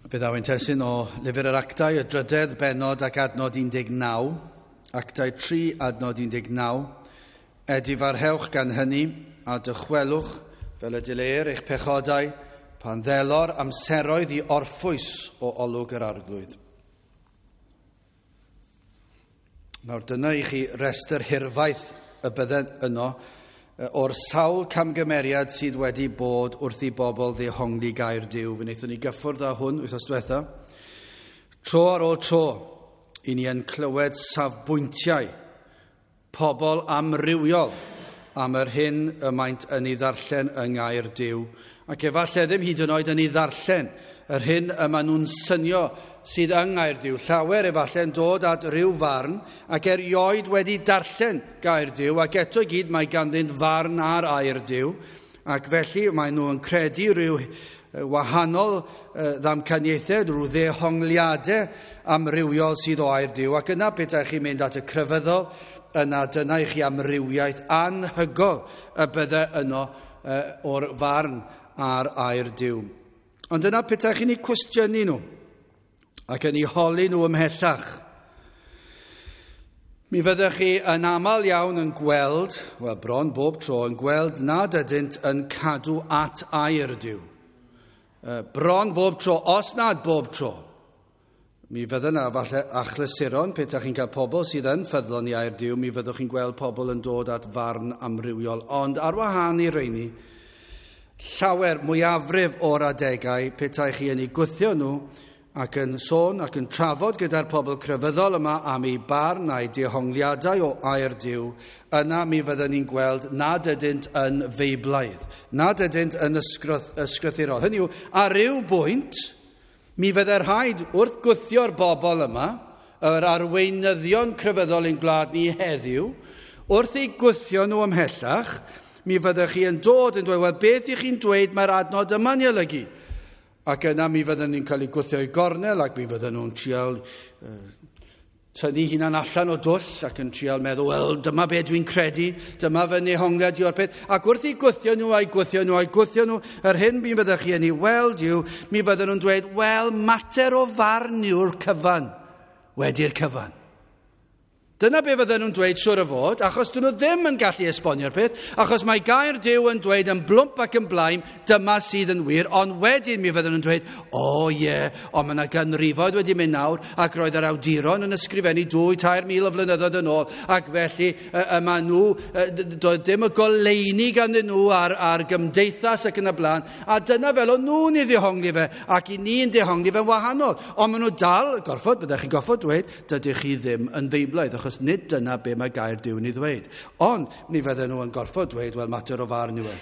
Fe ddaw'n testyn o lyfr yr actau, y drydedd benod ac adnod 19. Actau 3, adnod 19. Edifarhewch gan hynny a dychwelwch fel y dileir eich pechodau pan ddelor amseroedd i orffwys o olwg yr arglwydd. Nawr dyna i chi restr hirfaith y bydden yno o'r sawl camgymeriad sydd wedi bod wrth i bobl ddehongli gair Duw. Fe wnaethon ni gyffwrdd â hwn wythnos diwetha. Tro ar ôl tro, i ni yn clywed safbwyntiau pobl amrywiol am yr hyn y maent yn ei ddarllen yng ngair Duw. Ac efallai ddim hyd yn oed yn ei ddarllen yr hyn y maen nhw'n synio sydd yng ngair Duw. Llawer efallai'n dod at ryw farn ac erioed wedi darllen gair Duw, ac eto gyd mae ganddynt farn ar air Duw, ac felly maen nhw'n credu ryw wahanol ddamcaniaethau, rhyw ddehongliadau amrywiol sydd o air Duw, ac yna beth chi'n mynd at y crefyddol, yna dyna i chi amrywiaeth anhygol y bydde yno o'r farn ar air Duw. Ond dyna pethau chi'n ei cwestiynu nhw ac yn ei holi nhw ymhellach. Mi fyddech chi yn aml iawn yn gweld, wel bron bob tro, yn gweld nad ydynt yn cadw at air Duw. Bron bob tro, os nad bob tro. Mi fydden yna falle achlysuron, pethau chi'n cael pobl sydd yn ffyddlon i air Duw, mi fyddwch chi'n gweld pobl yn dod at farn amrywiol. Ond ar wahân i reini, llawer mwyafrif o'r adegau, petai chi yn ei gwthio nhw ac yn sôn ac yn trafod gyda'r pobl crefyddol yma am ei barn a'i dehongliadau o air Duw, yna mi fydden ni'n gweld nad ydynt yn feiblaidd, nad ydynt yn ysgrythurol. Hynny yw, ar ryw bwynt, mi fydde'r rhaid wrth gwthio'r bobl yma, yr arweinyddion crefyddol ein gwlad ni heddiw, wrth ei gwthio nhw ymhellach, mi fyddech chi yn dod yn dweud, wel, beth i chi'n dweud mae'r adnod yma'n ei olygu? Ac yna mi fydden ni'n cael ei gwthio i gornel, ac mi fydden nhw'n trial tynnu hunan allan o dwll, ac yn trial meddwl, wel, dyma beth dwi'n credu, dyma fy nehongliad yw'r peth. Ac wrth i gwthio nhw, yr hyn mi fyddech chi yn ei weld yw, mi fydden nhw'n dweud, wel, mater o farn yw'r cyfan, wedi'r cyfan. Dyna be fydden nhw'n dweud siwr o fod, achos dyn nhw ddim yn gallu esbonio'r peth, achos mae gair Duw yn dweud yn blwmp ac yn blaen, dyma sydd yn wir, ond wedyn mi fydden nhw'n dweud, ond mae yna ganrifoedd wedi mynd nawr, ac roedd yr awduron yn ysgrifennu 2,000-3,000 o flynyddoedd yn ôl, ac felly yma nhw, doedd dim y goleini ganddyn nhw ar gymdeithas ac yn y blaen, a dyna fel o'n nhw'n ei ddehongli fe, ac i ni'n dehongli fe'n wahanol. Ond maen nhw dal, byddech chi'n goffod dweud, dydych chi ddim yn feiblaidd, achos nid dyna be mae gair Duw yn ei ddweud. Ond mi fydden nhw yn gorfod dweud, wel, mater o farn yw e.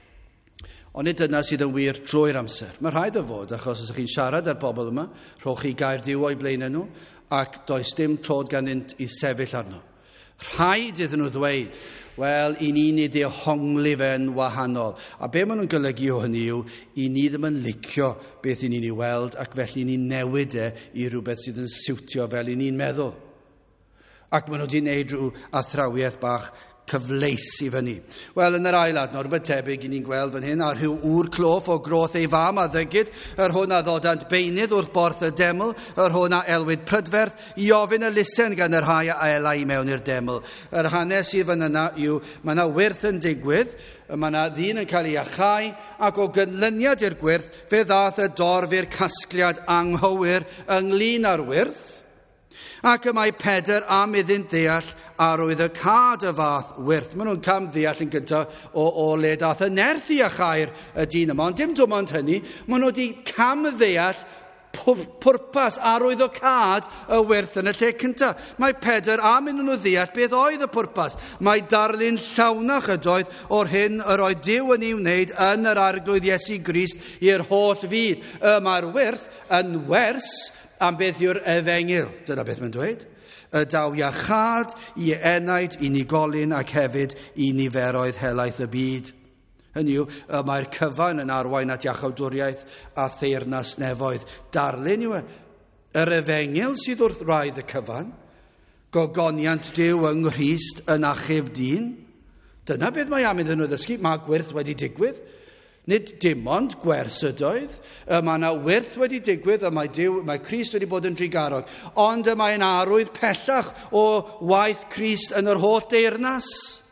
Ond nid dyna sydd yn wir trwy'r amser. Mae rhaid o fod, achos os ydych chi'n siarad â'r bobl yma, rhowch chi gair Duw o'i blaenau nhw, ac does dim trod ganddynt i sefyll arno. Rhaid iddyn nhw ddweud, wel, i ni'n ei ddehongli fe'n wahanol. A be maen nhw'n golygu o hynny yw, i ni ddim yn licio beth i ni'n ei weld, ac felly ni'n newid i rhywbeth sydd yn siwtio fel i ni'n meddwl. Ac maen nhw wedi gwneud rhyw athrawiaeth bach cyfleus i fyny. Wel, yn yr ail adnod, rhywbeth tebyg i ni'n gweld fan hyn, ar rhyw ŵr cloff o groth ei fam a ddygyd, yr hwn a ddodant beinydd wrth borth y deml, yr hwn a elwyd prydferth, i ofyn y lusen gan yr rhai a elai mewn i'r deml. Yr hanes sydd fan yna yw, mae yna wyrth yn digwydd, mae yna ddyn yn cael ei achau, ac o gynlyniad i'r gwyrth, fe ddath y dorf i'r casgliad anghywir ynglyn â'r wyrth, ac y mae Pedr am iddynt ddeall arwydd y cad y fath wyrth. Maen nhw'n cam ddeall yn gyntaf o le dath y nerth i achau'r y dyn yma. Ond dim dim ond hynny, maen nhw wedi cam ddeall pwrpas arwydd o cad y wyrth yn y lle cyntaf. Mae Pedr am iddyn nhw ddeall beth oedd y pwrpas. Mae darlun llawnach ydoedd o'r hyn yr oedd Duw yn ei wneud yn yr arglwydd Iesu Grist i'r holl fyd. Mae'r wyrth yn wers am beth yw'r efengil. Dyna beth mae'n dweud. Y daw iachad i enaid, i unigolyn ac hefyd i niferoedd helaeth y byd. Hynny yw, mae'r cyfan yn arwain at iachawdwriaeth a theyrnas nefoedd. Darlun yw yr efengil sydd wrth raidd y cyfan, gogoniant Duw yng Nghrist yn achub dyn. Dyna beth mae am iddyn nhw ddysgu. Mae gwyrth wedi digwydd. Nid dim ond gwers ydoedd. Mae yna wyrth wedi digwydd a mae Crist wedi bod yn drigarog. Ond mae'n arwydd pellach o waith Crist yn yr holl deyrnas.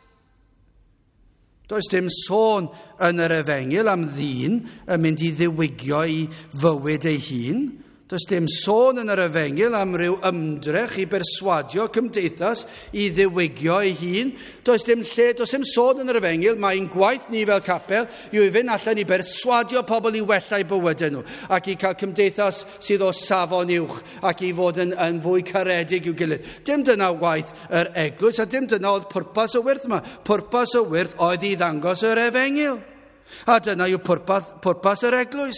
Does dim sôn yn yr Efengyl am ddyn yn mynd i ddiwygio i fywyd ei hun. Does dim sôn yn yr Efengyl am ryw ymdrech i berswadio cymdeithas i ddiwygio ei hun. Does dim sôn yn yr Efengyl, mae'n gwaith ni fel capel yw i fynd allan i berswadio pobl i wella'u bywydau nhw ac i cael cymdeithas sydd o safon uwch ac i fod yn fwy caredig i'w gilydd. Dim dyna waith yr eglwys a dim dyna oedd pwrpas y wyrth yma. Pwrpas y wyrth oedd i ddangos yr Efengyl. A dyna yw pwrpas yr eglwys.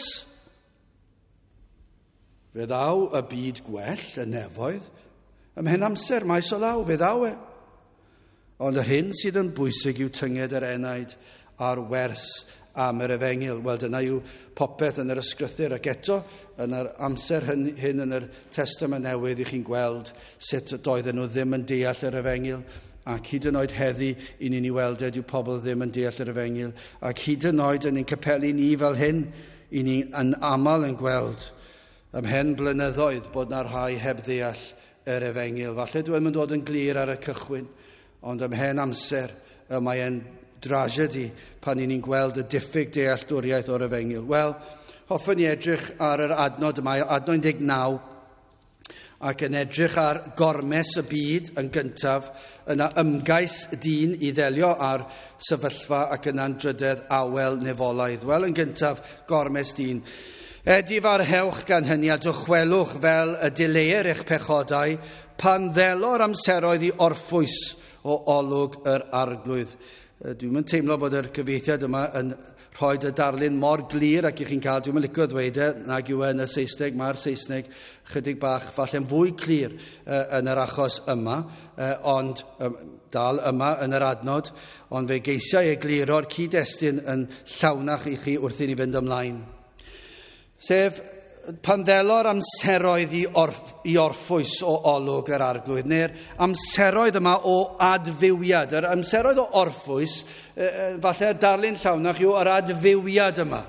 Fe ddaw y byd gwell, y nefoedd, ymhen amser maes o law, fe ddaw e. Ond yr hyn sydd yn bwysig yw tynged yr enaid a'r wers am yr Efengyl. Wel, dyna yw popeth yn yr ysgrythyr. Ac eto, yn yr amser hyn yn yr Testament Newydd, i chi'n gweld sut doedden nhw ddim yn deall yr Efengyl. Ac hyd yn oed heddi i ni'n ei weld yw pobl ddim yn deall yr Efengyl. Ac hyd yn oed yn ein capelu ni fel hyn, i ni yn aml yn gweld ymhen blynyddoedd bod na rhai heb ddeall yr Efengyl. Falle dwi'n dod yn glir ar y cychwyn, ond ymhen amser mae'n dragedi pan ni'n gweld y diffyg dealltwriaeth o'r Efengyl. Wel, hoffwn ni edrych ar yr adnod yma, adnod 19, ac yn edrych ar gormes y byd yn gyntaf, yna ymgais dyn i ddelio ar sefyllfa ac yna'n drydedd awel nefolaidd. Wel, yn gyntaf, gormes dyn. Edif ar hewch gan hynny a dychwelwch fel y dileir eich pechodau pan ddelo'r amseroedd i orffwys o olwg yr arglwydd. Dwi'n mynd teimlo bod yr cyfeithiad yma yn rhoi y darlun mor glir ac i chi'n cael, dwi'n mynd licio ddweud nag yw yn y Saesneg, mae'r Saesneg chydig bach falle'n fwy clir yn yr achos yma, ond dal yma yn yr adnod, ond fe geisiau egluro'r cyd-destun yn llawnach i chi wrth i ni fynd ymlaen. Sef, pan ddelo'r amseroedd i orffwys o olwg yr arglwydd, neu'r amseroedd yma o adfywiad. Yr amseroedd o orffwys, falle'r darlun llawnach yw yr adfywiad yma.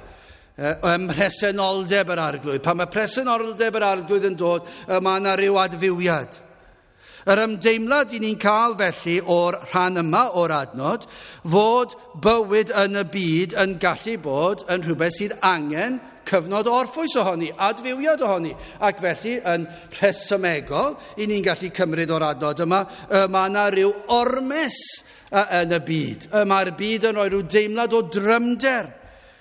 Presenoldeb yr arglwydd. Pan mae presenoldeb yr arglwydd yn dod, mae yna ryw adfywiad. Yr ymdeimlad i ni'n cael felly o'r rhan yma o'r adnod, fod bywyd yn y byd yn gallu bod yn rhywbeth sydd angen cyfnod orffwys ohoni, adfywiad ohoni. Ac felly, yn rhesymegol, i ni'n gallu cymryd o'r adnod yma, mae yna ryw ormes yn y byd. Mae'r byd yn rhoi rhyw deimlad o drymder.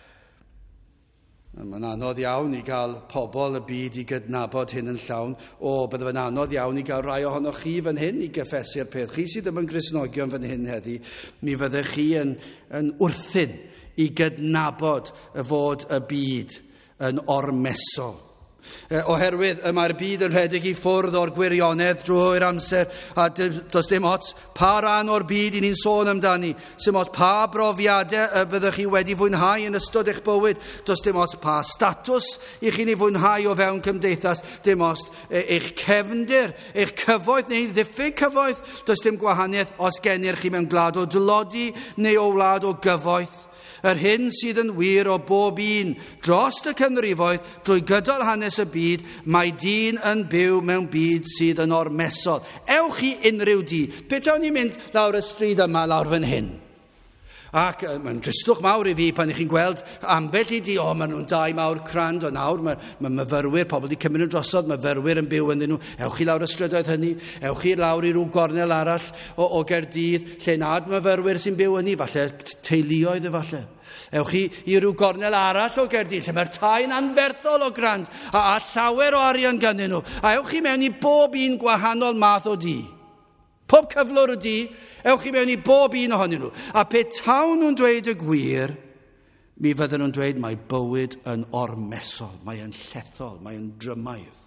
Mae'n anodd iawn i gael pobl y byd i gydnabod hyn yn llawn. Bydde fe'n anodd iawn i gael rai ohonoch chi fan hyn i gyffesu'r peth. Chi sydd ddim yn Gristnogion fan hyn heddi, mi fyddech chi yn wrthyn i gydnabod fod y byd yn ormesol. Oherwydd mae'r byd yn rhedeg i ffwrdd o'r gwirionedd drwy'r amser, a does dim ots pa ran o'r byd i ni'n sôn amdani, dim ots pa brofiadau byddwch chi wedi fwynhau yn ystod eich bywyd, does dim ots pa statws i chi'n ei fwynhau o fewn cymdeithas, dim ots eich cefndir, eich cyfoeth neu ddiffyg cyfoeth, does dim gwahaniaeth os genir chi mewn gwlad o dylodi neu o wlad o gyfoeth. Yr hyn sydd yn wir o bob un dros y cynrifoedd drwy gydol hanes y byd, mae dyn yn byw mewn byd sydd yn ormesol. Ewch i unrhyw di. Petawn ni'n mynd lawr y stryd yma lawr fan hyn. Ac mae'n dristwch mawr i fi pan ych chi'n gweld ambell i di, maen nhw'n dau mawr crand o nawr, mae myfyrwyr, pobl wedi cymryd yn drosod, myfyrwyr yn byw ynddyn nhw. Ewch i lawr y strydoedd hynny, ewch i lawr i rhyw gornel arall o Gaerdydd, lle nad myfyrwyr sy'n byw hynny, falle teuluoedd falle. Ewch i ryw gornel arall o Gaerdydd, lle mae'r tai'n anferthol o grand, a llawer o arian ganddyn nhw. A ewch i mewn i bob un gwahanol math o di. Pob cyflwr y di, ewch i mewn i bob un ohonyn nhw. A petawn nhw'n dweud y gwir, mi fydden nhw'n dweud mae bywyd yn ormesol, mae yn llethol, mae yn drymaidd.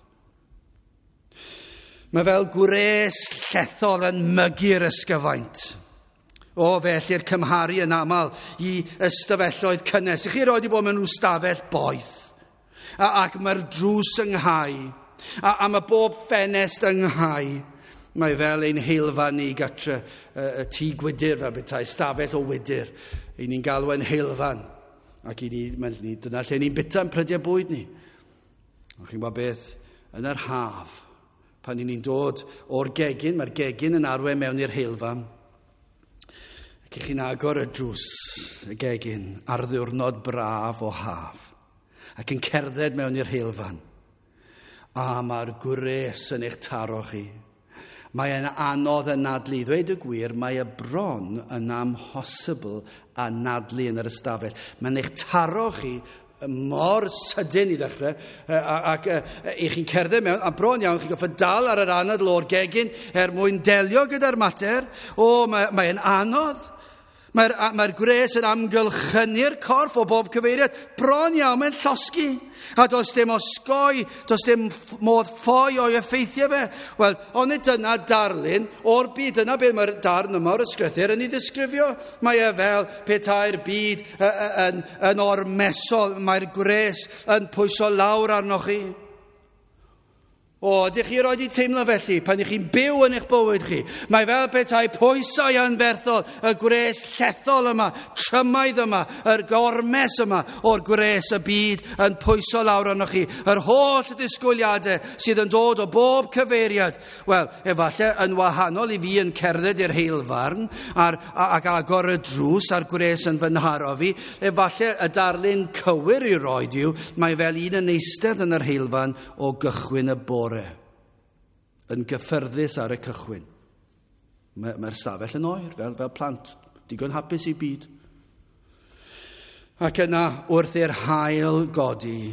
Mae fel gwres llethol yn mygu'r ysgyfaint. Felly'r cymharu yn aml i ystafelloedd cynnes. I chi roed i bod mewn nhw stafell boeth. Ac mae'r drws yng nghau. A mae bob ffenest yng nghau. Mae fel ein heilfan ni gatre y tŷ gwydyr fel bethau, stafell o wydyr. I ni'n galw yn heilfan. Ac i ni, dyna lle ni'n bita yn prydiau bwyd ni. Ac chi'n gwybod beth, yn yr haf, pan ni'n dod o'r gegin, mae'r gegin yn arwain mewn i'r heilfan. Ac chi'n agor y drws, y gegin, ar ddiwrnod braf o haf. Ac yn cerdded mewn i'r heilfan. A mae'r gwres yn eich taro chi. Mae'n anodd anadlu. Ddweud y gwir, mae y bron yn amhosibl anadlu yn yr ystafell. Mae'n eich taro chi mor sydyn i ddechrau, ac i chi'n cerdded mewn, a bron iawn, chi'n goffo dal ar yr anadl o'r gegin mwyn delio gyda'r mater. Mae'n anodd. Mae'r gwres yn amgylchynu'r corff o bob cyfeiriad. Bron iawn, mae'n llosgi. A does dim osgoi, does dim modd ffoi o'i effeithiau fe. Wel, ond dyna darlun o'r byd. Dyna beth mae'r darn yma o'r ysgrythyr yn ei ddisgrifio. Mae e fel petai'r byd yn ormesol. Mae'r gwres yn pwyso lawr arnoch chi. Ydych chi roed i teimlo felly pan ych chi'n byw yn eich bywyd chi? Mae fel petai pwysau anferthol, y gwres llethol yma, trymaidd yma, yr gormes yma o'r gwres y byd yn pwyso lawr arnoch chi. Yr holl disgwyliadau sydd yn dod o bob cyfeiriad. Wel, efallai yn wahanol i fi yn cerdded i'r heilfarn ac agor y drws a'r gwres yn fy nharo fi, efallai y darlun cywir i roed yw, mae fel un yn eistedd yn yr heilfarn o gychwyn y bore. Yn gyffyrddus ar y cychwyn. Mae'r stafell yn oer, fel plant, digon hapus i byd. Ac yna, wrth i'r haul godi,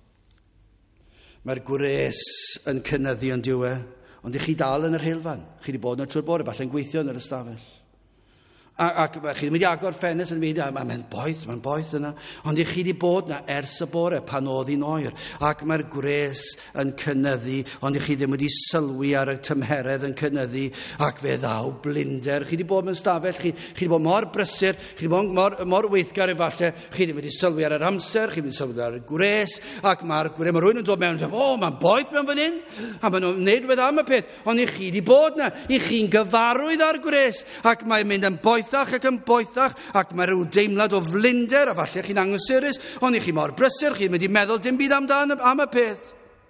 mae'r gwres yn cynyddu yn diwe, ond i chi dal yn yr heilfan. Chi wedi bod yn y trwy'r bore, falle'n gweithio yn yr ystafell. Ac chi ddim wedi agor ffenest yn fi, mae'n boeth yna. Ond i chi wedi bod yna ers y bore pan oedd hi'n oer. Ac mae'r gwres yn cynyddu, ond i chi ddim wedi sylwi ar y tymheredd yn cynyddu, ac fe ddaw blinder. Chi wedi bod mewn stafell, chi wedi bod mor brysur, chi wedi bod mor weithgar efallai, chi ddim wedi sylwi ar yr amser, chi wedi sylwi ar y gwres, ac mae rhywun yn dod mewn, mae'n boeth mewn fan hyn, a maen nhw'n wneud rhywbeth am y peth, ond i chi wedi bod yna, i chi'n gyfarwydd ar gwres, ac mae'n mynd yn boethach ac yn boethach, ac mae rhyw deimlad o flinder, a falle chi'n anghysurus, ond i chi mor brysur, chi'n mynd i meddwl dim byd amdan am y peth.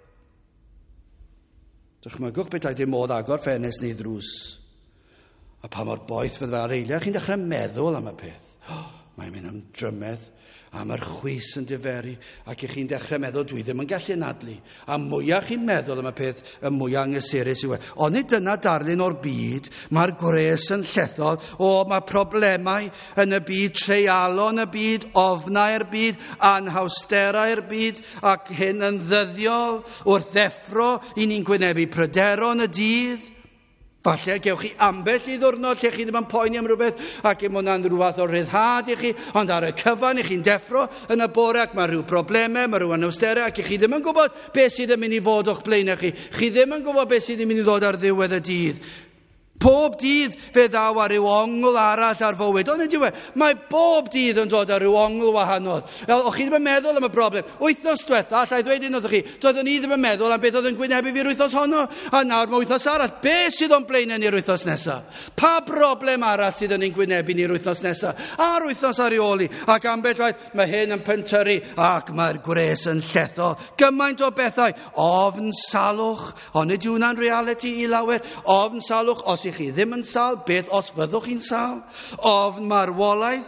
Dychmygwch beth dim modd agor ffenest neu ddrws, a pa mor boeth fydde fe ar eiliad, chi'n dechrau meddwl am y peth. Mae'n mynd am drymedd, a mae'r chwys yn diferu, ac chi'n dechrau meddwl, dwi ddim yn gallu anadlu. A mwyaf chi'n meddwl am y peth, y mwyaf anghysurus yw e. Ond nid dyna darlun o'r byd, mae'r gwres yn llethol, mae problemau yn y byd, treialo yn y byd, ofnau'r byd, anhawsterau'r byd, ac hyn yn ddyddiol wrth ddeffro i ni'n gwynebu pryderon y dydd. Falle gewch chi ambell i ddwrnod lle chi ddim yn poeni am rhywbeth, ac mae hwnna'n rhyw fath o ryddhad i chi, ond ar y cyfan i chi'n deffro yn y bore, ac mae rhyw problemau, mae rhyw anawsterau, ac chi ddim yn gwybod beth sydd yn mynd i fod o'ch blaenau chi. Chi ddim yn gwybod beth sydd yn mynd i ddod ar ddiwedd y dydd. Pob dydd fe ddaw ar ryw ongl arall ar fywyd. Ond ydy we, mae bob dydd yn dod ar ryw ongl wahanol. O chi ddim yn meddwl am y broblem. Wythnos diwetha, allai ddweud un oedden chi, doeddwn ni ddim yn meddwl am beth oedd yn gwynebu fi'r wythnos honno. A nawr mae wythnos arall. Beth sydd o'n blaenau ni'r wythnos nesaf? Pa broblem arall sydd yn ein gwynebu ni'r wythnos nesaf? A'r wythnos ar ei ôl i. Ac ambell waith, mae hyn yn pentyru, ac mae'r gwres yn llethol. Gymaint o bethau. Ofn salwch. Ond ydy hwnna'n reality i lawer? Ofn salwch, os chi ddim yn sal, beth os fyddwch chi'n sal? Ofn marwolaeth.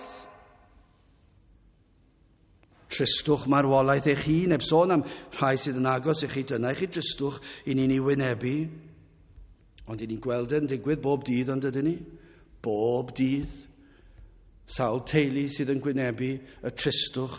Tristwch marwolaeth eich hun, heb sôn am rhai sydd yn agos i chi, dyna i chi tristwch i ni'n ei wynebu. Ond i ni'n gweld yn digwydd bob dydd, ond ydyn ni? Bob dydd. Sawl teulu sydd yn gwynebu y tristwch.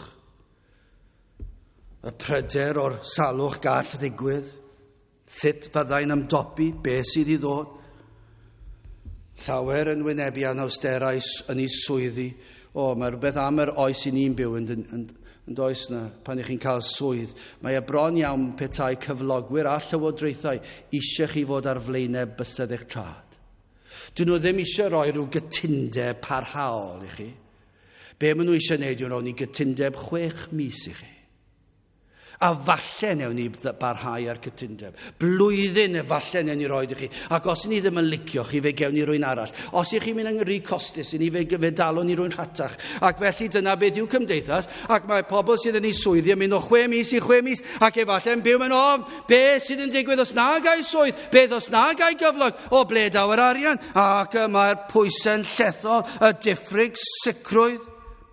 Y pryder o'r salwch gall ddigwydd. Sut fyddai'n ymdopi, beth sydd i ddod? Llawer yn wynebu anawsterau yn ei swyddi. Mae rhywbeth am yr oes i ni'n byw yn does na, pan i chi'n cael swydd. Mae bron iawn petai cyflogwyr a llywodraethau eisiau chi fod ar flaenau bysedd eich trad. Dyn nhw ddim eisiau rhoi rhyw gytundeb parhaol i chi. Be maen nhw eisiau gwneud yw rhoi ni gytundeb 6 mis i chi. A falle newn ni barhau ar cytundeb. Blwyddyn falle newn ni roed i chi. Ac os ni ddim yn licio chi, fe gewn ni rwy'n arall. Os i chi mynd yn rhy costus, i ni fe dalon ni rwy'n rhatach. Ac felly dyna beth yw cymdeithas. Ac mae pobl sydd yn ei swyddi yn mynd o 6 mis i 6 mis. Ac efallai yn byw mewn ofn. Be sydd yn digwydd os na gai swydd? Beth os na gai gyflog? O ble daw yr arian? Ac mae'r pwysau'n llethol, y diffryg sicrwydd.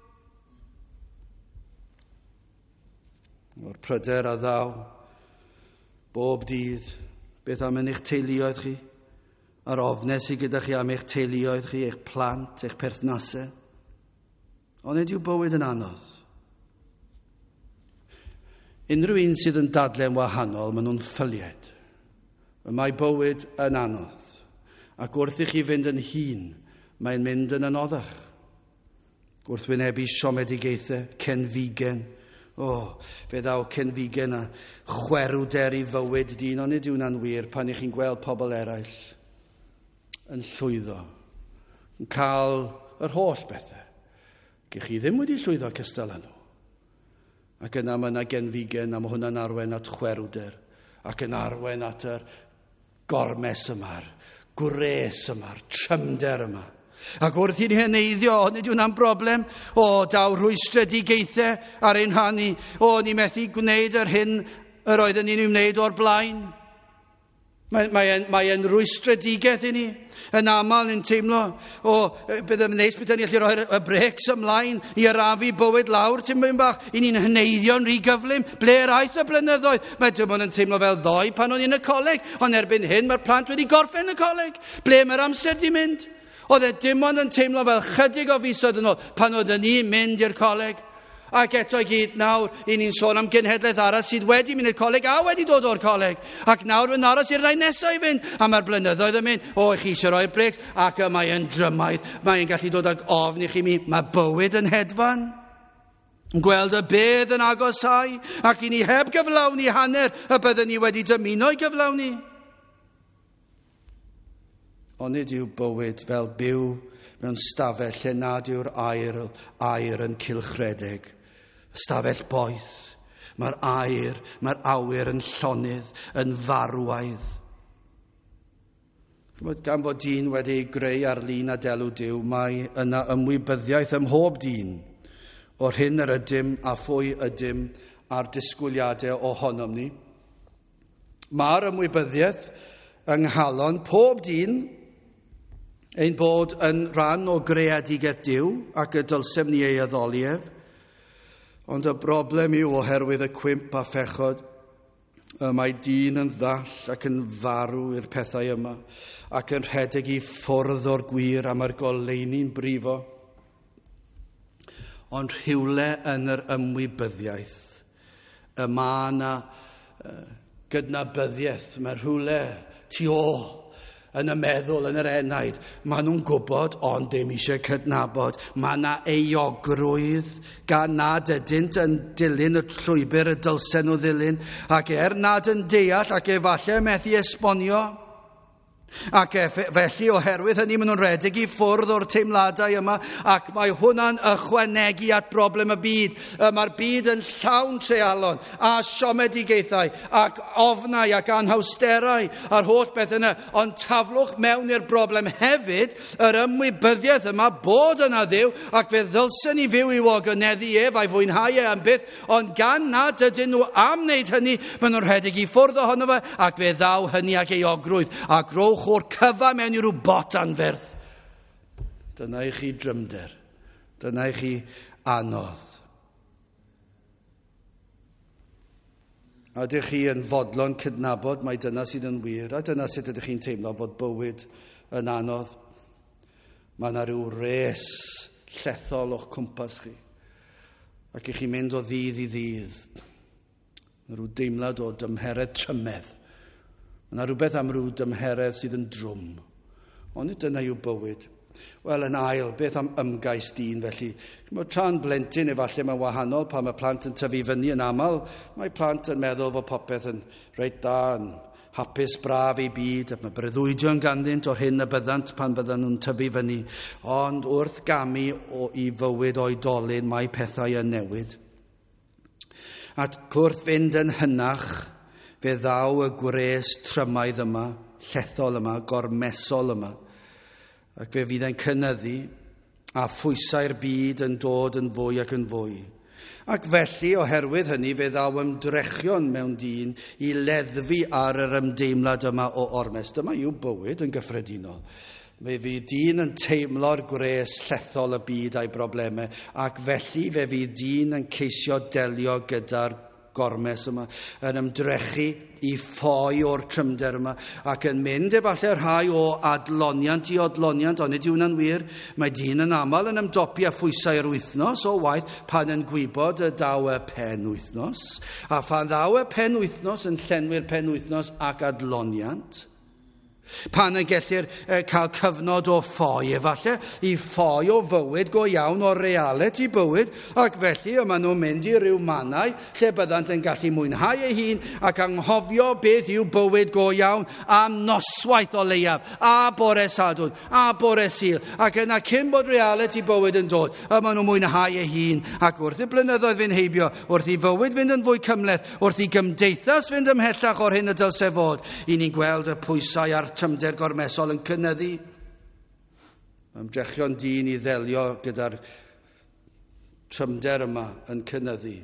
O'r pryder a ddaw, bob dydd, beth am yn eich teuluoedd chi, a'r ofnes sydd gyda chi am eich teuluoedd chi, eich plant, eich perthnasau. Ond nid yw bywyd yn anodd. Unrhyw un sydd yn dadlau'n wahanol, maen nhw'n ffylied. Mae bywyd yn anodd, ac wrth i chi fynd yn hun, mae'n mynd yn anoddach. Gwrthwynebu siomedigaethau, cenfigen, fe ddaw cenfigen a chwerwder i fywyd dyn, ond nid yw'n wir pan i chi'n gweld pobl eraill yn llwyddo, yn cael yr holl bethau. Gych chi ddim wedi llwyddo cystal nhw. Ac yna mae yna genfigen, a mae hwnna'n arwen at chwerwder, ac yn arwen at yr gormes yma'r gwres yma'r trymder yma. Ac wrth i ni heneiddio, nid yw'n broblem, daw rwystredigaethau ar ein hannu, ni methu gwneud yr hyn yr oedden ni'n wneud o'r blaen. Mae'n rwystredigaeth i ni. Yn aml yn teimlo, bydd yn neis bydd ni'n gallu rhoi'r brecs ymlaen i arafu bywyd lawr, ti'n mynd bach, i ni'n heneiddio'n rhy gyflym, ble aeth y blynyddoedd. Mae dim ond yn teimlo fel ddoi pan o'n i'n y coleg, ond erbyn hyn mae'r plant wedi gorffen y coleg. Ble mae'r amser di mynd? Oedd e dim ond yn teimlo fel chydig o fisoedd yn ôl pan oedden ni'n mynd i'r coleg. Ac eto i gyd nawr, i ni'n sôn am genhedlaeth arall sydd wedi mynd i'r coleg a wedi dod o'r coleg. Ac nawr yn aros i'r rai nesaf i fynd. A mae'r blynyddoedd yn mynd, chi eisiau rhoi'r brecs, ac mae'n drymaidd. Mae'n gallu dod ag ofn i chi mi, mae bywyd yn hedfan. Yn gweld y bedd yn agosau, ac i ni heb gyflawni hanner y byddwn ni wedi dymuno i gyflawni. Ond nid yw bywyd fel byw mewn stafell lle nad yw'r air yn cylchredeg. Stafell boeth. Mae'r awyr yn llonydd, yn farwaidd. Gan bod dyn wedi greu ar lun a delw Duw, mae yna ymwybyddiaeth ym mhob dyn o'r hyn yr ydym a phwy ydym a'r disgwyliadau ohonom ni. Mae'r ymwybyddiaeth yng nghalon pob dyn ein bod yn rhan o greadigaeth Duw ac y dylsem ni ei addolief. Ond y broblem yw oherwydd y cwymp a phechod, mae dyn yn ddall ac yn farw i'r pethau yma ac yn rhedeg i ffwrdd o'r gwir am yr goleuni'n brifo. Ond rhywle yn yr ymwybyddiaeth, mae yna gydnabyddiaeth, mae rhywle tu ôl yn y meddwl, yn yr enaid. Maen nhw'n gwybod, ond ddim eisiau cydnabod. Mae yna euogrwydd gan nad ydynt yn dilyn y llwybr y dylsen nhw ddilyn, ac nad yn deall ac efallai methu esbonio. Ac felly oherwydd hynny maen nhw'n rhedeg i ffwrdd o'r teimladau yma, ac mae hwnna'n ychwanegu at broblem y byd. Mae'r byd yn llawn treialon a siomedigaethau ac ofnau ac anhawsterau a'r holl beth yna, ond taflwch mewn i'r broblem hefyd yr ymwybyddiaeth yma bod yna Dduw, ac fe ddylsen ni fyw i wagoneddu a'i fwynhau am byth, ond gan nad ydyn nhw am wneud hynny, maen nhw'n rhedeg i ffwrdd ohono fe, ac fe ddaw hynny ac euogrwydd, ac rowch o'r cyfa mewn i rhyw bot anferth. Dyna i chi drymder. Dyna i chi anodd. A ydych chi yn fodlon cydnabod mai dyna sydd yn wir, a dyna sut ydych chi'n teimlo bod bywyd yn anodd. Mae yna rhyw res llethol o'ch cwmpas chi. Ac i chi mynd o ddydd i ddydd. Rhyw deimlad o dymheredd trymedd. Yna rhywbeth am rhyw dymheredd sydd yn drwm. Ond dyna yw bywyd. Wel, yn ail, beth am ymgais dyn felly? Mae tra'n blentyn efallai mae'n wahanol pan mae plant yn tyfu fyny yn aml. Mae plant yn meddwl fod popeth yn reit da, yn hapus braf ei byd, ac mae breuddwydion ganddynt o'r hyn y byddant pan byddan nhw'n tyfu fyny. Ond wrth gamu i fywyd oedolyn, mae pethau yn newid. At gwrth fynd yn hynach, fe ddaw y gwres trymaidd yma, llethol yma, gormesol yma, ac fe fydd e'n cynyddu, a phwysau'r byd yn dod yn fwy ac yn fwy. Ac felly, oherwydd hynny, fe ddaw ymdrechion mewn dyn i leddfu ar yr ymdeimlad yma o ormes. Dyma yw bywyd yn gyffredinol. Fe fydd dyn yn teimlo'r gwres llethol y byd a'i broblemau, ac felly fe fydd dyn yn ceisio delio gyda'r gormes yma, yn ymdrechu i ffoi o'r trymder yma, ac yn mynd efallai rhai o adloniant i odloniant, ond ydy hwnna'n wir. Mae dyn yn aml yn ymdopi â phwysau'r wythnos o waith pan yn gwybod y daw y penwythnos, a phan ddaw y penwythnos yn llenwi'r penwythnos ac adloniant, pan yn gellir cael cyfnod o ffoi efallai, i ffoi o fywyd go iawn o reality bywyd, ac felly yma nhw'n mynd i ryw mannau lle byddant yn gallu mwynhau ei hun ac anghofio beth yw bywyd go iawn am noswaith o leiaf, a bore Sadwrn, a bore Sul, ac yna cyn bod reality bywyd yn dod, yma nhw'n mwynhau ei hun, ac wrth i blynyddoedd fynd heibio, wrth i fywyd fynd yn fwy cymleth, wrth i gymdeithas fynd ymhellach o'r hyn y dylse fod, i ni'n gweld y pwysau a'r trymder gormesol yn cynyddu. Ymdrechion dyn i ddelio gyda'r trymder yma yn cynyddu.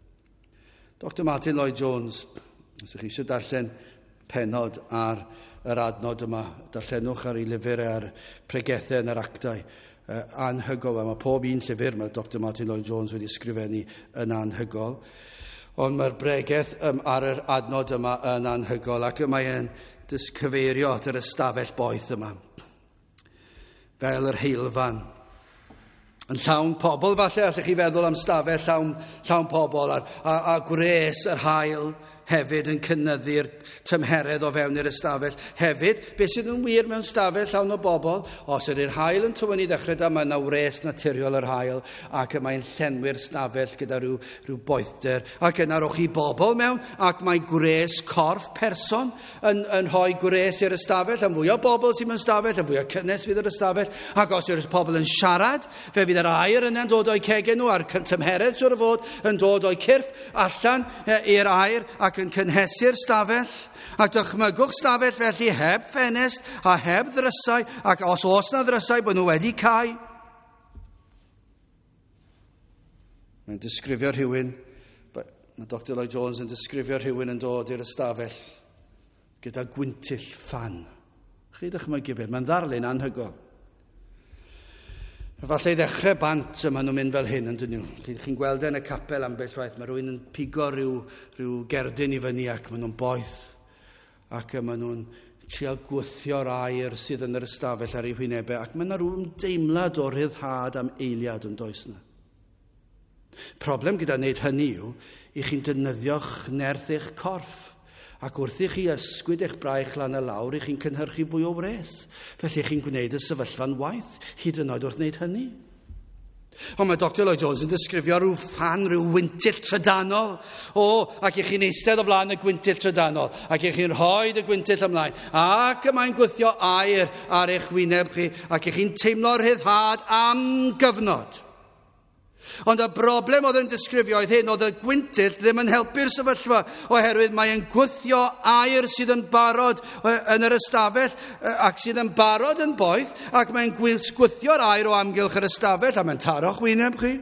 Dr. Martin Lloyd-Jones, os ydych chi eisiau darllen penod ar yr adnod yma, darllenwch ar ei lyfr ar pregethau yn yr actau, anhygol. Mae pob un llyfr mae Dr. Martin Lloyd-Jones wedi ysgrifennu yn anhygol. Ond mae'r bregeth ar yr adnod yma yn anhygol, ac mae'n disgyfeirio at yr ystafell boeth yma, fel yr heilfan. Yn llawn pobl, falle, allech chi feddwl am stafell llawn pobl, a gwres yr haul hefyd yn cynyddu'r tymheredd o fewn i'r ystafell. Hefyd, beth sydd yn wir mewn stafell llawn o bobl, os ydy'r haul yn tywyn i ddechrau da, mae yna wres naturiol yr haul, ac mae'n llenwi'r stafell gyda rhyw boethder, ac yna rowch chi bobl mewn, ac mae gwres corff person yn rhoi gwres i'r ystafell, yn fwy o bobl sy'n mewn stafell, yn fwy o cynnes fydd yr ystafell, ac os yw'r pobl yn siarad, fe fydd yr air yna'n dod o'i cegen nhw, a'r tymheredd sy'n fod yn dod o'i cyrff allan i'r air, ac yn cynhesu'r stafell, ac dychmygwch stafell felly heb ffenest a heb ddrysau, ac os na ddrysau bod nhw wedi cau. Mae'n disgrifio rhywun, mae Dr. Lloyd-Jones yn disgrifio rhywun yn dod i'r ystafell gyda gwyntyll ffan. Chi dychmygu beth, mae'n ddarlun anhygol. Falle i ddechrau bant yma nhw'n mynd fel hyn yn dyn nhw. Chi'n gweld yn y capel ambell waith, mae rhywun yn pigo rhyw gerdyn i fyny ac maen nhw'n boeth. Ac maen nhw'n trial gwthio'r air sydd yn yr ystafell ar ei hwynebau. Ac mae yna rhywun deimlad o ryddhad am eiliad yn does na. Problem gyda wneud hynny yw, i chi'n defnyddio'ch nerth eich corff. Ac wrth i chi ysgwyd eich braich lan y lawr, i chi'n cynhyrchu fwy o wres. Felly chi'n gwneud y sefyllfa'n waith, hyd yn oed wrth wneud hynny. Ond mae Dr. Lloyd-Jones yn disgrifio rhyw ffan, rhyw wyntyll trydanol. Ac i chi'n eistedd o flaen y gwyntyll trydanol. Ac i chi'n rhoi y gwyntyll ymlaen. Ac mae'n gwythio air ar eich wyneb chi. Ac i chi'n teimlo rhyddhad am gyfnod. Ond y broblem oedd yn disgrifio oedd hyn, oedd y gwyntyll ddim yn helpu'r sefyllfa, oherwydd mae'n gwythio air sydd yn barod yn yr ystafell, ac sydd yn barod yn boeth, ac mae'n gwythio'r air o amgylch yr ystafell, a mae'n taro'ch wyneb chi.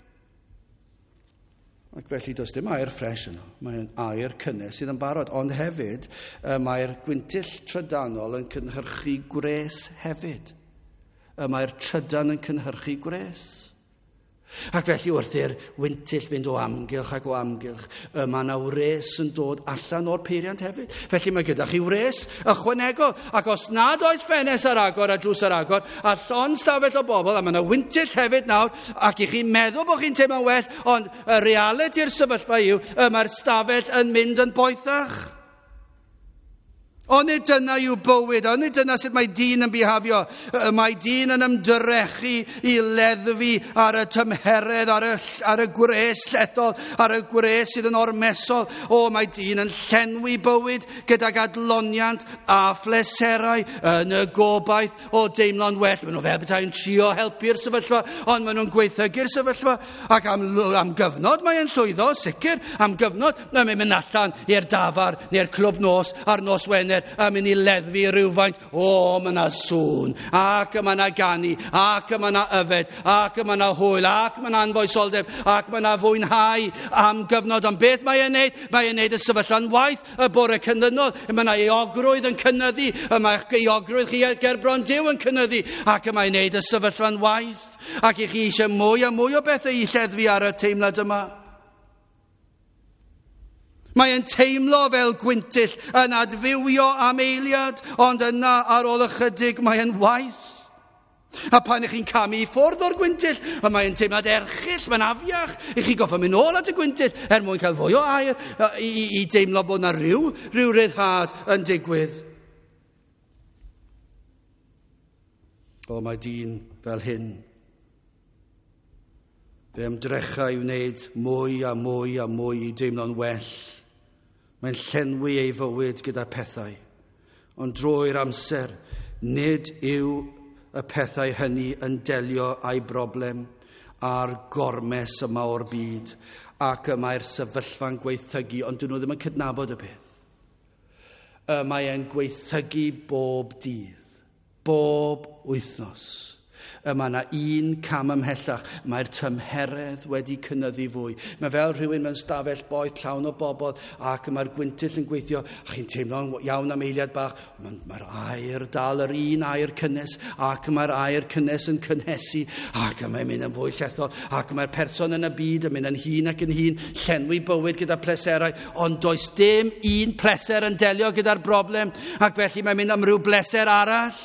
Ac felly does dim air ffres yno, mae'n air cynnes sydd yn barod, ond hefyd mae'r gwyntyll trydanol yn cynhyrchu gwres hefyd. Mae'r trydan yn cynhyrchu gwres. Ac felly wrth i'r wyntyll fynd o amgylch ac o amgylch, mae yna wres yn dod allan o'r peiriant hefyd. Felly mae gyda chi wres ychwanegol, ac os nad oes ffenest ar agor a drws ar agor, a llon stafell o bobl, a mae yna wyntyll hefyd nawr, ac i chi'n meddwl bod chi'n teimlo'n well, ond y realiti'r sefyllfa yw, mae'r stafell yn mynd yn boethach. Ond nid dyna yw bywyd, ond nid dyna sut mae dyn yn bihafio. Mae dyn yn ymdrechu i leddfu ar y tymheredd, ar y gwres lletol, ar y gwres sydd yn ormesol. Mae dyn yn llenwi bywyd gydag adloniant a phleserau yn y gobaith o deimlo'n well. Maen nhw fel bethau'n trio helpu'r sefyllfa, ond maen nhw'n gweithygu'r sefyllfa. Ac am gyfnod mae'n llwyddo, sicr, am gyfnod, mae'n mynd allan i'r dafar neu'r clwb nos a'r nos Wener a mynd i leddfu rhywfaint. Mae yna sŵn, ac yma yna ganu, ac yma yna yfed, ac yma yna hwyl, ac yma yna anfoesoldeb, ac yma yna fwynhau am gyfnod. Ond beth mae e'n neud? Mae e'n neud y sefyllfa'n waith y bore cynnynol. Mae yna eogrwydd yn cynyddu, mae'ch eogrwydd chi gerbron Duw yn cynyddu, ac yma e'n neud y sefyllfa'n waith. Ac i chi eisiau mwy a mwy o bethau i lleddfu ar y teimlad yma. Mae e'n teimlo fel gwyntyll yn adfywio am eiliad, ond yna ar ôl ychydig mae e'n waith. A pan ych chi'n camu i ffwrdd o'r gwyntyll, mae'n teimlad erchyll, mae'n afiach. I chi goffa mynd ôl at y gwyntyll mwyn cael fwy o air i deimlo bod yna ryw ryddhad yn digwydd. Mae dyn fel hyn. Fe ymdrecha i wneud mwy a mwy a mwy i deimlo'n well. Mae'n llenwi ei fywyd gyda pethau. Ond drwy'r amser, nid yw y pethau hynny yn delio â'i broblem a'r gormes yma o'r byd, ac mae'r sefyllfa'n gweithygu, ond dyn nhw ddim yn cydnabod y peth. Mae'n gweithygu bob dydd, bob wythnos. Mae yna un cam ymhellach. Mae'r tymheredd wedi cynyddu fwy. Mae fel rhywun mewn stafell boeth llawn o bobl, ac mae'r gwyntyll yn gweithio. Chi'n teimlo'n iawn am eiliad bach. Mae'r air dal yr un air cynnes, ac mae'r air cynnes yn cynhesu, ac mae'n mynd yn fwy llethol, ac mae'r person yn y byd yn mynd yn hun ac yn hun, llenwi bywyd gyda pleserau, ond does dim un pleser yn delio gyda'r broblem, ac felly mae'n mynd am ryw bleser arall.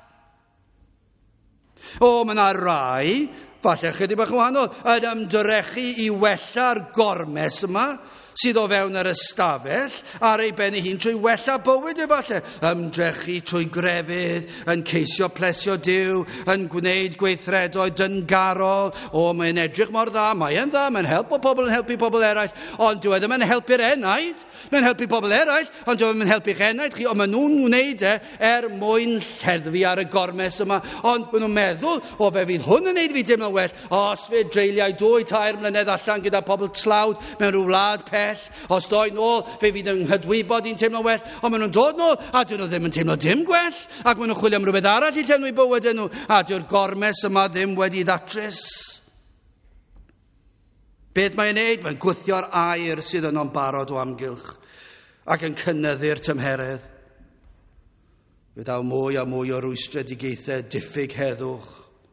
Mae yna rai, falle chydig bach yn wahanol, yn ymdrechu i wella'r gormes yma, sydd o fewn yr ystafell, ar ei ben ei hun trwy wella bywyd efallai. Ymdrechu trwy grefydd, yn ceisio plesio Duw, yn gwneud gweithredoedd dyngarol. Mae'n edrych mor dda, mae'n dda, mae'n helpu pobl yn helpu pobl eraill, ond dyw e ddim yn helpu'r enaid. Mae'n helpu pobl eraill, ond dyw e ddim yn helpu'ch enaid. Ond maen nhw'n wneud mwyn lleddfu ar y gormes yma, ond maen nhw'n meddwl, fe fydd hwn yn neud fi dim yn well, os fe dreiliau 2-3 mlynedd allan gyda pobl tlawd mewn rhyw wlad pell. Os doi nôl, fe fydd yn hydwybod i'n teimlo well, ond maen nhw'n dod nôl, a dyn nhw ddim yn teimlo dim gwell, ac maen nhw'n chwilio am rhywbeth arall i llenwi bywyd nhw, a dyw'r gormes yma ddim wedi ddatrys. Beth mae'n neud? Mae'n gwthio'r air sydd yno'n barod o amgylch, ac yn cynyddu'r tymheredd. Fe daw mwy a mwy o rwystredigaethau diffyg heddwch,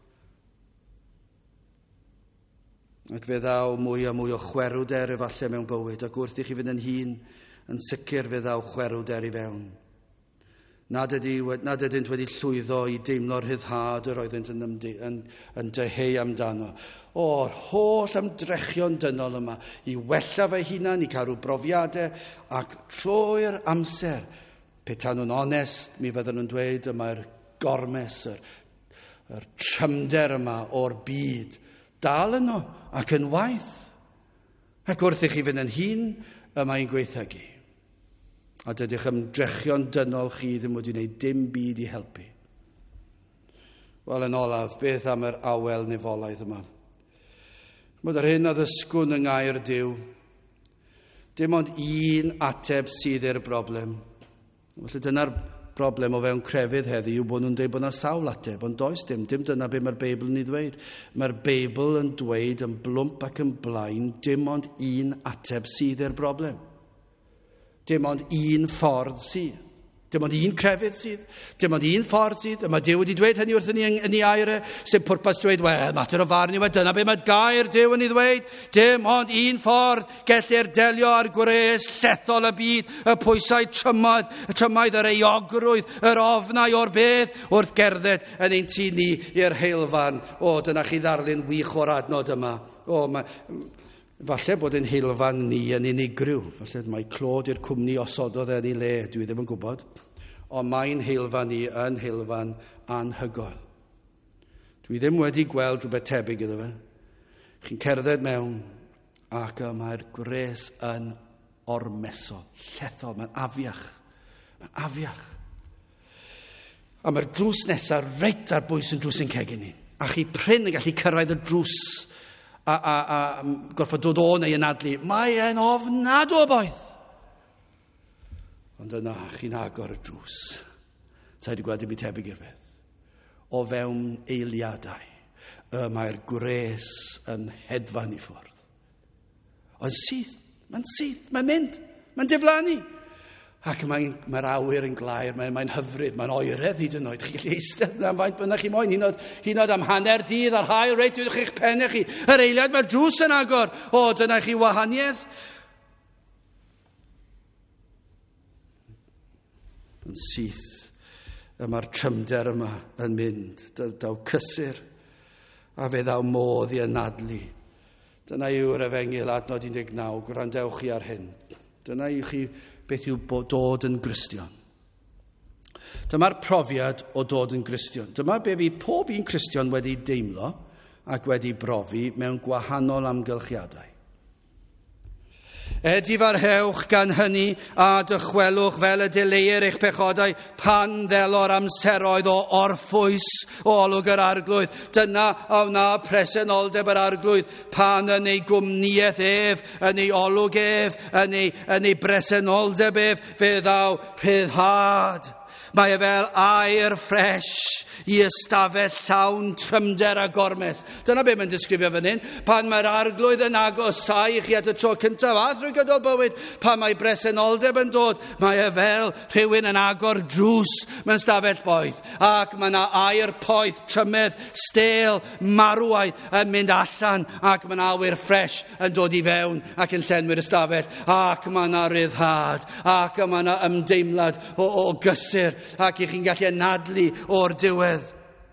ac fe ddaw mwy a mwy o chwerwder efallai mewn bywyd, ac wrth i chi fynd yn hun, yn sicr fe ddaw chwerwder i fewn. Nad ydynt wedi llwyddo i deimlo'r rhyddhad yr oeddent yn deheu amdano. Holl ymdrechion dynol yma, i wella fe hunan, i cael rhyw brofiadau, ac trwy'r amser, petan nhw'n onest, mi fydden nhw'n dweud yma'r gormes, yr trymder yma o'r byd, dal yno ac yn waith. Ac wrth i chi fynd yn hun, mae'n gweithygu. A dydych ymdrechion dynol chi ddim wedi wneud dim byd i helpu. Wel, yn olaf, beth am yr awel nefolaidd yma? Mae yr hyn a ddysgwn yng ngair Duw. Dim ond un ateb sydd i'r broblem. Felly dyna'r broblem o fewn crefydd heddi yw bod nhw'n dweud bod yna sawl ateb, ond does dim dyna be mae'r Beibl yn ei ddweud. Mae'r Beibl yn dweud yn blwmp ac yn blaen, dim ond un ateb sydd i'r broblem. Dim ond un ffordd sydd. Dim ond un crefydd sydd. Dim ond un ffordd sydd. Mae Duw wedi dweud hynny wrth ni yn ei air, sy'n pwrpas dweud, mater o farn i wedi, dyna be mae gair Duw yn ei ddweud. Dim ond un ffordd gellir delio ar gwres llethol y byd, y pwysau trymaidd, yr eogrwydd, yr ofnau o'r beth, wrth gerdded yn ein tu ni i'r heilfan. Dyna chi ddarlun wych o'r adnod yma. Falle bod yn heilfan ni yn unigryw. Falle mae clod i'r cwmni osododd yn ei le. Dwi ddim yn gwybod. ond mae'n heilfan ni yn heilfan anhygoel. Dwi ddim wedi gweld rhywbeth tebyg iddo fe. Chi'n cerdded mewn ac mae'r gwres yn ormesol, llethol, mae'n afiach. Mae'n afiach. A mae'r drws nesaf reit ar bwys yn drws yn cegin ni. A chi pryn yn gallu cyrraedd y drws a gorfod dod o neu anadlu. Mae'n ofnadw o boeth. Ond yna, chi'n agor y drws. Ta wedi gweld dim i tebyg i'r beth. O fewn eiliadau, mae'r gwres yn hedfan i ffwrdd. Ond syth, mae'n mynd, mae'n diflannu. Ac mae'r awyr yn glair, mae'n hyfryd, mae'n oeredd hyd yn oed. Chi'n gallu eistedd am faint bynnag chi moyn, hyd yn oed am hanner dydd ar hael reit yw'ch eich pennau chi. Yr eiliad mae'r drws yn agor. O, dyna chi wahaniaeth. Yn syth, mae'r trymder yma yn mynd. Daw cysur, a fe ddaw modd i anadlu. Dyna yw'r Efengyl adnod 19, gwrandewch chi ar hyn. Dyna yw chi beth yw dod yn Gristion. Dyma'r profiad o dod yn Gristion. Dyma be fi pob un Cristion wedi deimlo ac wedi brofi mewn gwahanol amgylchiadau. Difarhewch gan hynny a dychwelwch fel y dileir eich pechodau pan ddelo'r amseroedd o orffwys o olwg yr arglwydd. Dyna a wna presenoldeb yr arglwydd pan yn ei gwmniaeth ef, yn ei olwg ef, yn ei bresenoldeb ef, fe ddaw rhyddhad. Mae e fel air ffres i ystafell llawn trymder a gormes. Dyna be mae'n disgrifio fan hyn. Pan mae'r arglwydd yn agosau i chi at y tro cyntaf a drwy gydol bywyd, pan mae bresenoldeb yn dod, mae e fel rhywun yn agor drws mewn stafell boeth. Ac mae yna air poeth, trymedd, stêl, marwaidd yn mynd allan ac mae yna awyr ffres yn dod i fewn ac yn llenwi'r ystafell. Ac mae yna ryddhad ac mae yna ymdeimlad o gysur ac i chi'n gallu anadlu o'r diwedd.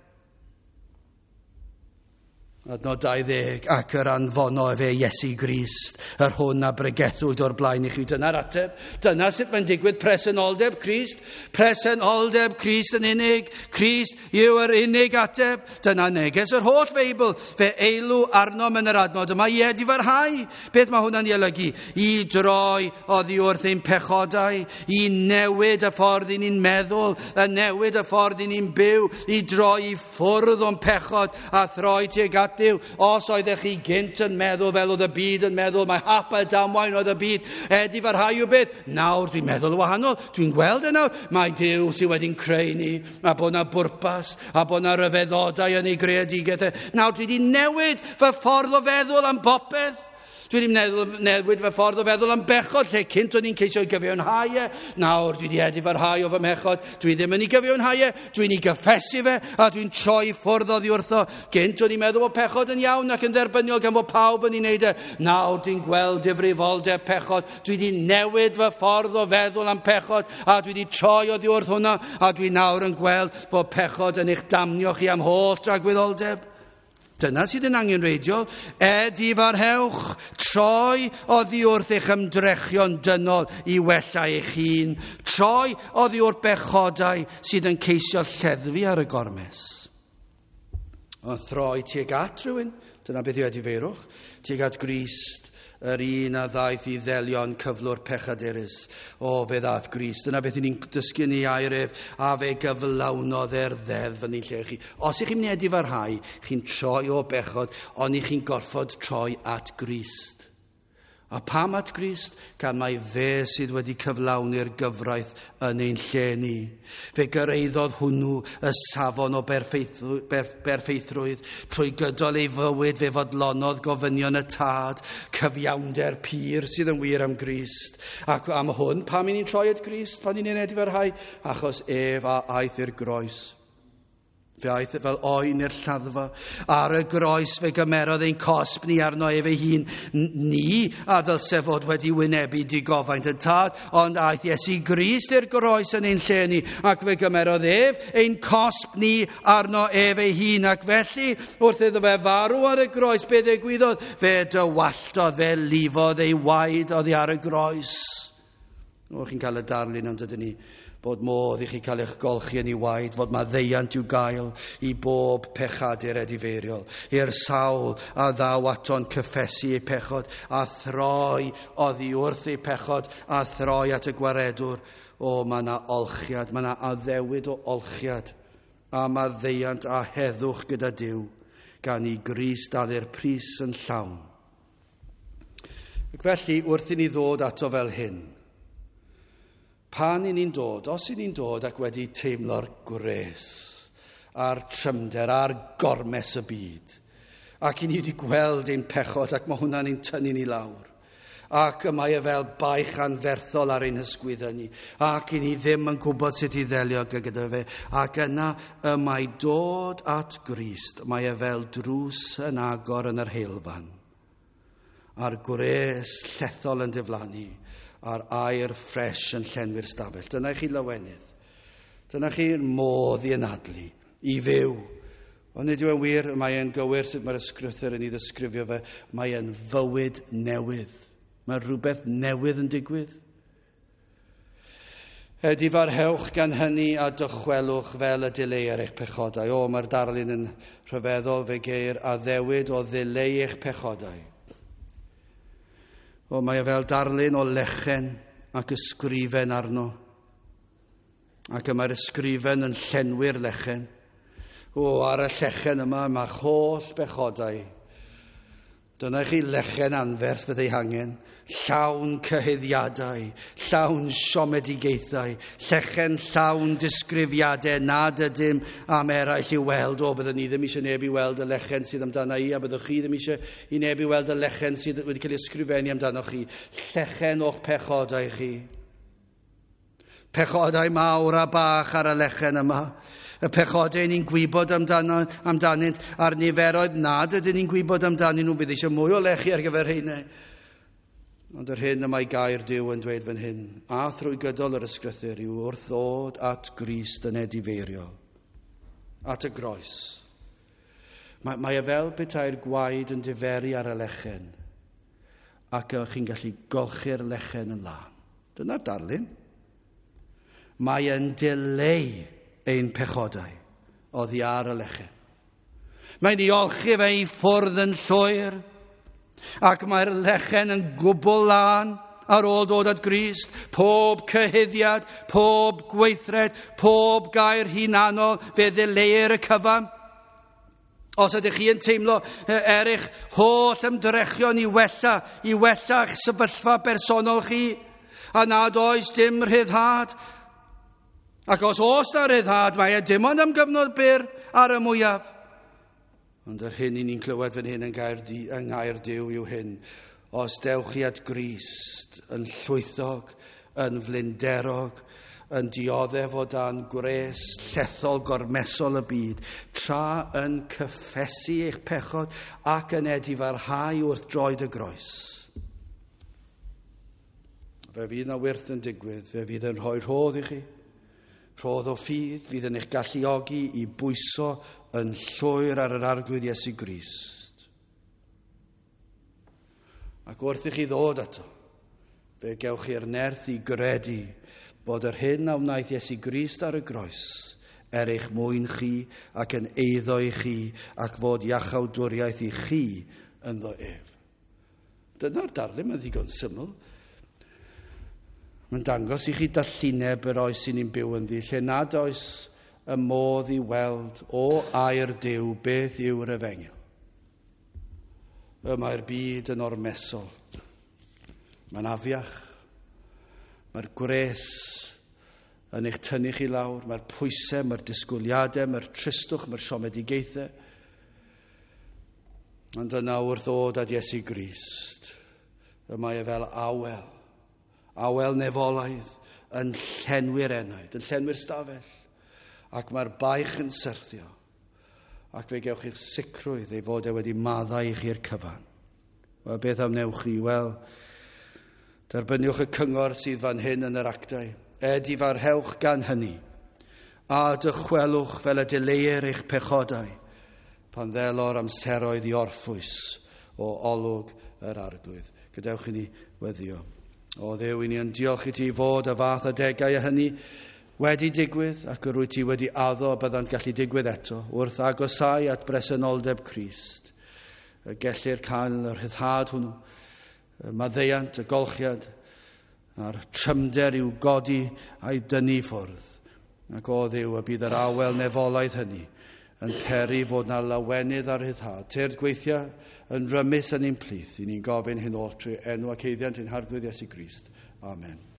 Adnod 20, ac yr anfono fe Iesu Grist, yr hwn a bregethwyd o'r blaen i chi. Dyna'r ateb. Dyna sut mae'n digwydd presenoldeb Crist. Presenoldeb Crist yn unig. Crist yw yr unig ateb. Dyna neges yr holl Feibl. Fe eilw arnom yn yr adnod yma i edifarhau. Beth mae hwnna'n ei olygu? I droi oddi wrth ein pechodau, i newid y ffordd i ni'n meddwl, a newid y ffordd i ni'n byw, i droi i ffwrdd o'n pechod a throi tuag at Dyw. Os oeddech chi gynt yn meddwl fel oedd y byd yn meddwl, mae hap a damwain oedd y byd, edifarhau yw beth? Nawr dwi'n meddwl wahanol, dwi'n gweld e nawr, mae Dyw sydd wedi'n creu ni, a bod yna bwrpas, a bod yna ryfeddodau yn ei greadigaeth. Nawr dwi wedi newid fy ffordd o feddwl am bopeth. Dwi wedi newid fy ffordd o feddwl am bechod, lle cynt o'n i'n ceisio gyfiawnhau e. Nawr dwi wedi edifarhau o fy mechod, dwi ddim yn ei gyfiawnhau e, dwi'n ei gyffesu fe, a dwi'n troi ffwrdd oddi wrtho. Gynt o'n i'n meddwl bod pechod yn iawn ac yn dderbyniol gan bod pawb yn ei wneud e. Nawr dwi'n gweld difrifoldeb pechod, dwi wedi newid fy ffordd o feddwl am pechod, a dwi wedi troi oddi wrth hwnna, a dwi nawr yn gweld bod pechod yn eich damnio chi am holl dragwyddoldeb. Dyna sydd yn angenreidiol. Edifarhewch, troi oddi wrth eich ymdrechion dynol i wella eich hun. Troi oddi wrth bechodau sydd yn ceisio lleddfu ar y gormes. Ond throi tuag at rhywun, dyna beth yw ediferwch, tuag at Grist, yr un a ddaeth i ddelio'n cyflwr pechaderus. O, fe ddaeth Grist. Dyna beth ni'n dysgu yn ei airef, a fe gyflawnodd ddeddf yn ei lle chi. Os ych chi'n mynd i farhau, chi'n troi o bechod, ond chi'n gorfod troi at Grist. A pam at Grist? Gan mai fe sydd wedi cyflawni'r gyfraith yn ein lle ni. Fe gyrraeddodd hwnnw y safon o berffeithrwydd trwy gydol ei fywyd fe fodlonodd gofynion y tad, cyfiawnder pur sydd yn wir am Grist. Ac am hwn, pam ni'n troi at Grist pan ni'n edifarhau? Achos ef a aeth i'r groes. Fe aeth fel oen i'r lladdfa. Ar y groes fe gymerodd ein cosb ni arno ef ei hun. Ni a ddylse fod wedi wynebu digofaint yn tad, ond aeth Iesu Grist i'r groes yn ein lle ni, ac fe gymerodd ef ein cosb ni arno ef ei hun, ac felly wrth iddo fe farw ar y groes, be ddigwyddodd? Fe dywalltodd, fe lifodd ei waed oddi ar y groes. O, chi'n cael y darlun ond ydyn ni. bod modd i chi cael eich golchi yn ei waed, fod mae ddeiant i'w gael i bob pechadur edifeiriol, i'r sawl a ddaw ato'n cyffesu ei pechod, a throi oddi wrth ei pechod, a throi at y gwaredwr. O, mae yna olchiad, mae yna addewid o olchiad, a mae ddeiant a heddwch gyda Duw, gan i Grist dal i'r pris yn llawn. Ac felly, wrth i ni ddod ato fel hyn, pan i ni'n dod, os i ni'n dod ac wedi teimlo'r gwres, a'r trymder, a'r gormes y byd, ac i ni wedi gweld ein pechod, ac mae hwnna'n ein tynnu ni lawr, ac mae e fel baich anferthol ar ein hysgwyddau ni, ac i ni ddim yn gwybod sut i ddelio gyda fe, ac yna y mae dod at Grist, mae e fel drws yn agor yn yr heilfan, a'r gwres llethol yn diflannu, a'r air ffres yn llenwi'r stafell. Dyna chi lawenydd. Dyna chi'r modd i anadlu, i fyw. Ond nid yw e'n wir, mae e'n gywir sut mae'r ysgrythur yn ei ddisgrifio fe, mae e'n fywyd newydd. Mae rhywbeth newydd yn digwydd. Difarhewch gan hynny a dychwelwch fel y dileu'r eich pechodau. O, mae'r darlun yn rhyfeddol fe geir a ddewid o ddileu eich pechodau. O, mae e fel darlun o lechen ac ysgrifen arno. Ac mae'r ysgrifen yn llenwi'r lechen. O, ar y llechen yma, mae holl bechodau. Dyna chi lechen anferth fydd ei hangen. Llawn cyhyddiadau, llawn siomedigaethau, llechen llawn disgrifiadau nad ydym am eraill i weld. O, byddwn ni ddim eisiau neb i weld y lechen sydd amdano i, a byddwch chi ddim eisiau i neb i weld y lechen sydd wedi cael ei ysgrifennu amdano chi. Llechen o'ch pechodau chi. Pechodau mawr a bach ar y lechen yma. Y pechodau ni'n gwybod amdanynt, a'r niferoedd nad ydyn ni'n gwybod amdanyn nhw. Bydd eisiau mwy o lechi ar gyfer hynny. Ond yr hyn y mae gair Duw yn dweud fan hyn, a thrwy gydol yr ysgrythur yw wrth ddod at Grist yn edifeiriol, at y groes. Mae e fel petai'r gwaed yn diferu ar y lechen, ac chi'n gallu golchi'r lechen yn lan. Dyna'r darlun. Mae e'n dileu ein pechodau oddi ar y lechen. Mae'n ei olchi fe i ffwrdd yn llwyr, ac mae'r lechen yn gwbl lan ar ôl dod at Grist. Pob cyhyddiad, pob gweithred, pob gair hunanol fe ddileu'r y cyfan. Os ydych chi yn teimlo eich holl ymdrechion i wella'ch sefyllfa bersonol chi, a nad oes dim rhyddhad, ac os oes na rhyddhad, mae e dim ond am gyfnod byr ar y mwyaf. Ond yr hyn i ni'n clywed fan hyn yn gair Duw yw hyn. Os dewch chi at Grist yn llwythog, yn flinderog, yn dioddef o dan gwres llethol gormesol y byd, tra yn cyffesu eich pechod ac yn edifarhau wrth droed y groes. Fe fydd na wyrth yn digwydd, fe fydd yn rhoi rhodd i chi, rhodd o ffydd, fydd yn eich galluogi i bwyso yn llwyr ar yr arglwydd Iesu Grist. Ac wrth i chi ddod ato, fe gewch chi'r nerth i gredu bod yr hyn a wnaeth Iesu Grist ar y groes eich mwyn chi ac yn eiddo i chi ac fod iachawdwriaeth i chi yn ddo ef. Dyna'r darlun, mae'n ddigon syml. Mae'n dangos i chi dallineb yr oes sy'n ni'n byw yn ddi, lle nad oes y modd i weld o air Duw beth yw'r efengyl. Mae'r byd yn ormesol. Mae'n afiach. Mae'r gwres yn eich tynnu chi lawr. Mae'r pwysau, mae'r disgwyliadau, mae'r tristwch, mae'r siomedigaethau. Ond yna wrth ddod at Iesu Grist, mae e fel awel. Awel nefolaidd yn llenwi'r enaid, yn llenwi'r stafell. Ac mae'r baich yn syrthio. Ac fe gewch chi'r sicrwydd ei fod e wedi maddau i chi'r cyfan. Wel, beth am newch chi? Wel, derbyniwch y cyngor sydd fan hyn yn yr actau. Edifarhewch gan hynny, a dychwelwch fel y dileu'r eich pechodau, pan ddelor amseroedd i orffwys o olwg yr arglwydd. Gadewch i ni weddio. O Dduw, i ni yn diolch i ti fod y fath adegau a hynny, wedi digwydd ac yr wyt ti wedi addo byddant gallu digwydd eto wrth agosau at bresenoldeb Crist. Gellir cael yr rhyddhad hwnnw, y maddeiant, y golchiad, a'r trymder i'w godi a'i dynnu ffwrdd. Ac o Dduw y bydd yr awel nefolaidd hynny yn peri fod na lawenydd ar rhyddhad. Tyrd gweithio yn rymus yn ein plith. I ni'n gofyn hyn oll trwy enw ac eiddiant ein harglwydd Iesu Grist. Amen.